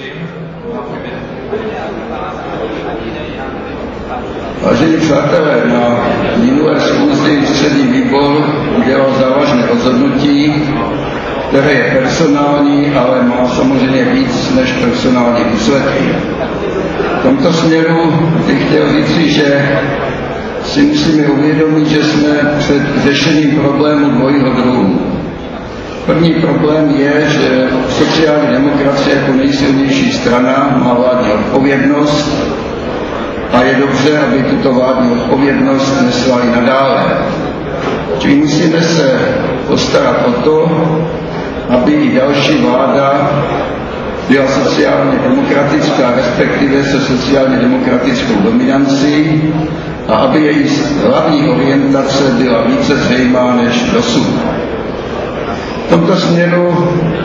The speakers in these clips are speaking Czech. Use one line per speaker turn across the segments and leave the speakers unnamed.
Vážení přátelé, na minulé schůzi ústřední výbor udělal závažné rozhodnutí, které je personální, ale má samozřejmě víc než personální důsledky. V tomto směru bych chtěl říci, že si musíme uvědomit, že jsme před řešením problému dvojího druhu. První problém je, že sociální demokracie jako nejsilnější strana má vládní odpovědnost a je dobře, aby tuto vládní odpovědnost nesla i nadále. Čili musíme se postarat o to, aby i další vláda byla sociálně demokratická, respektive se sociálně demokratickou dominancí a aby její hlavní orientace byla více zřejmá než dosud. V tomto směru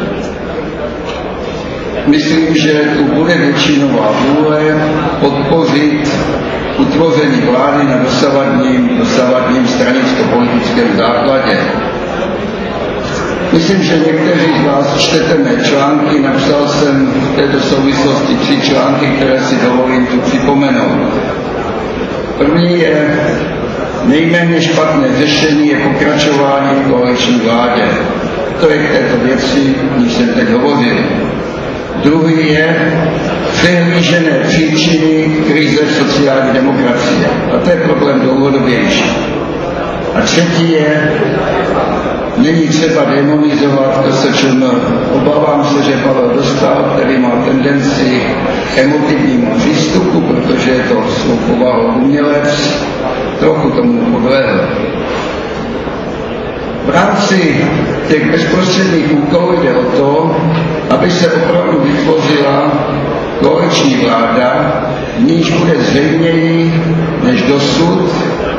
myslím, že tu bude většinová vůle podpořit utvoření vlády na dosavadním stranicko-politickém základě. Myslím, že někteří z vás čtete mé články, napsal jsem v této souvislosti 3 články, které si dovolím tu připomenout. První je: nejméně špatné řešení je pokračování v koaliční vládě. To je k této věci, když jsem teď hovořil. Druhý je přehlížené příčiny krize sociální demokracie. A to je problém dlouhodobější. A třetí je: není třeba demonizovat KSČM. Obávám se, že Pavel Dostál, který má tendenci k emotivnímu přístupu, protože je to svou povahou umělec, trochu tomu podlehl. V rámci těch bezprostředních úkolů jde o to, aby se opravdu vytvořila koaliční vláda, v níž bude zřejměji než dosud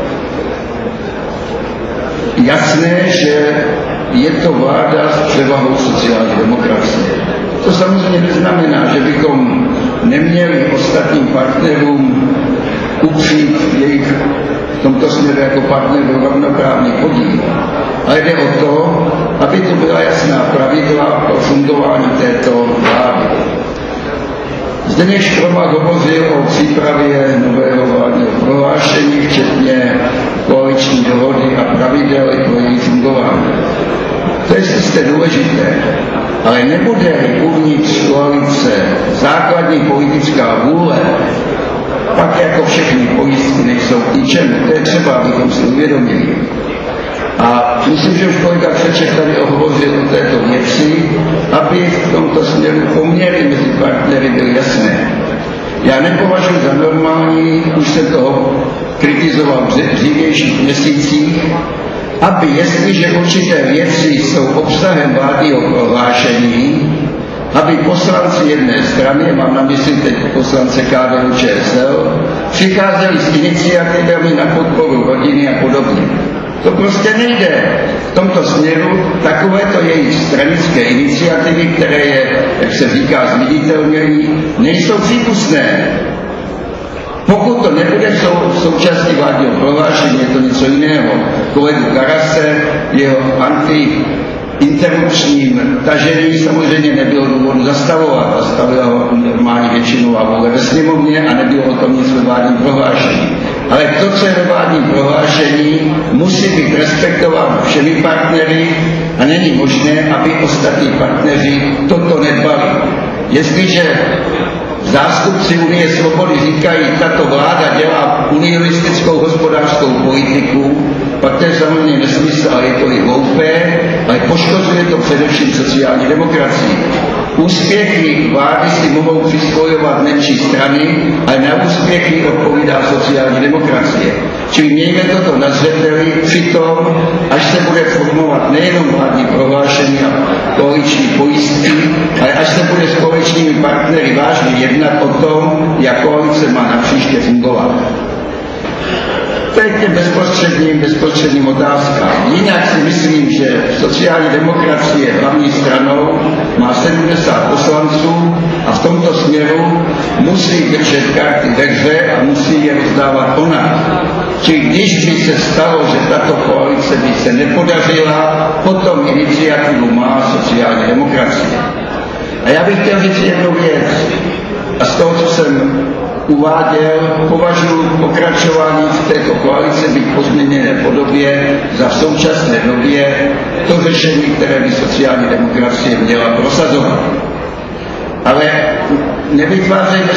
jasné, že je to vláda s převahou sociální demokracie. To samozřejmě neznamená, že bychom neměli ostatním partnerům upřít jejich v tomto směru jako partnerů rovnoprávný podíl. Ale jde o to, aby to byla jasná pravidla pro fungování této vlády. Zdeněk Škromach hovořil o přípravě nového vládního prohlášení, včetně koaliční dohody a pravidel pro její fungování. To je sice důležité, ale nebude uvnitř koalice základní politická vůle, pak jako všechny pojistky nejsou k ničemu. To je třeba, abychom si uvědomili. A myslím, že už kolega Křeček tady hovořil o této věci, aby v tomto směru poměry mezi partnery byly jasné. Já nepovažuji za normální, už jsem toho kritizoval v dřívějších měsících, aby jestliže určité věci jsou obsahem vládního prohlášení, aby poslanci jedné strany, mám na mysli teď poslance KDU-ČSL, přicházeli s iniciativami na podporu rodiny a podobně. To prostě nejde. V tomto směru takovéto jejich stranické iniciativy, které je, jak se říká, zviditelnění, nejsou přípustné. Pokud to nebude součástí vládního prohlášení, je to něco jiného. Kolegu Karase, jeho antiinterrupčním tažení samozřejmě nebylo důvodu zastavovat. Zastavila ho normální většinová vůle ve sněmovně a nebylo o tom nic ve vládním prohlášení. Ale to, co je ve vládním prohlášení, musí být respektováno všemi partnery a není možné, aby ostatní partneři toto nedbali. Jestliže zástupci Unie svobody říkají, tato vláda dělá unionistickou hospodářskou politiku, pak to je samozřejmě nesmysl, ale je to i hloupé, ale poškozuje to především sociální demokracii. Úspěchy vlády si mohou přispojovat menší strany, ale na úspěchy odpovídá sociální demokracie. Čili mějme toto na zřeteli přitom, až se bude formovat nejenom vládní prohlášení a koaliční pojistky, ale až se bude s koaličními partnery vážně jednat o tom, jak koalice má napříště fungovat. To je k těm bezprostředním otázkám. Jinak si myslím, že sociální demokracie hlavní stranou má 70 poslanců a v tomto směru musí držet karty ve hře a musí je rozdávat ona. Čili když by se stalo, že tato koalice by se nepodařila, potom iniciativu má sociální demokracie. A já bych chtěl říct jednu věc. A z toho, co jsem uváděl, považuji pokračování v této koalici být pozměněné podobě za v současné době to řešení, které by sociální demokracie měla prosazovat. Ale nevytvářejme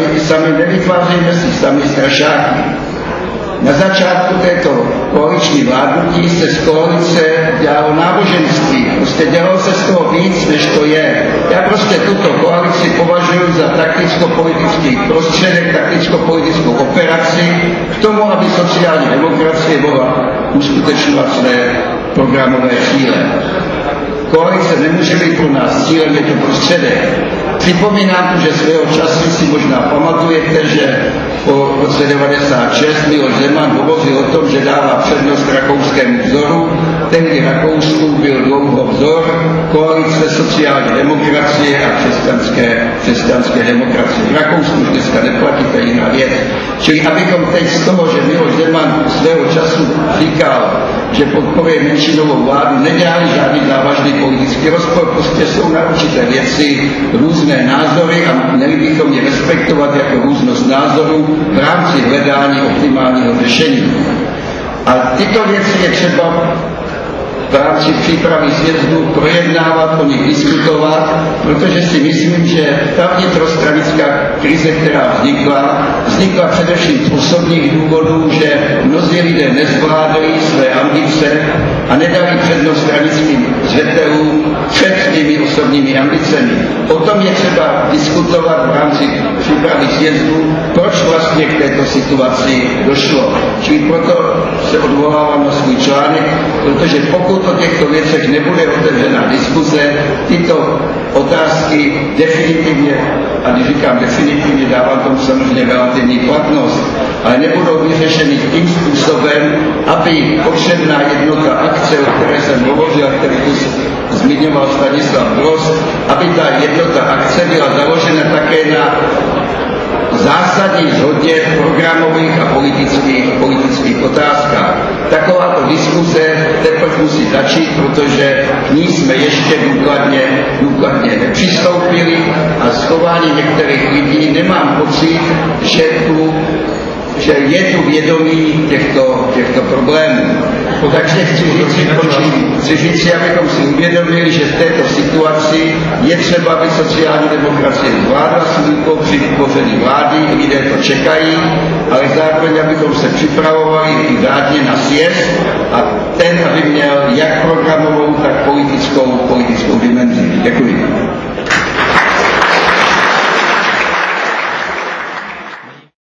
si sami strašáky. Na začátku této koaliční vládnutí se z koalice dělalo náboženství. Prostě dělalo se z toho víc, než to je. Já prostě tuto koalici považuji za takticko-politický prostředek, takticko-politickou operaci k tomu, aby sociální demokracie mohla uskutečňovat své programové cíle. Koalice nemůže být pro nás cílem, je to prostředek. Připomínám tu, že svého času si možná pamatujete, že po roce 1996 Miloš Zeman hovořil o tom, že dává přednost rakouskému vzoru. Tehdy Rakousku byl dlouho vzor koalice sociální demokracie a křesťanské demokracie. V Rakousku už dneska neplatí, to je jiná věc. Čili abychom teď z toho, že Miloš Zeman svého času říkal, že podporuje menšinovou vládu, nedělali žádný závažný politický rozpor, prostě jsou na určité věci různé názory a měli bychom je respektovat jako různost názorů v rámci hledání optimálního řešení. A tyto věci je třeba v rámci přípravy sjezdu projednávat, o nich diskutovat, protože si myslím, že ta vnitrostranická krize, která vznikla především z osobních důvodů, že mnozí lidé nezvládli své ambice a nedali přednost stranickým zřetelům před svými osobními ambicemi. O tom je třeba diskutovat v rámci přípravy sjezdu, proč vlastně k této situaci došlo. Čili proto se odvolávám na svůj článek, protože pokud o těchto věcech nebude otevřená diskuze, tyto otázky definitivně, a když říkám definitivně, dávám tomu samozřejmě relativní platnost, ale nebudou vyřešeny tím způsobem, aby potřebná jednota akce, o které jsem hovořil, který tu zmiňoval Stanislav Gross, aby ta jednota akce byla založena také na zásadní shodě programových a politických otázkách. Takováto diskuze teprve musí začít, protože k ní jsme ještě důkladně nepřistoupili a z chování některých lidí nemám pocit, že je tu vědomí těchto problémů. Takže chci říct, abychom si uvědomili, že v této situaci je třeba, aby sociální demokracie zvládla svůj úkol při vytvoření vlády, lidé to čekají, ale zároveň, abychom se připravovali i řádně na sjezd a ten, aby měl jak programovou, tak politickou dimenzi. Děkuji.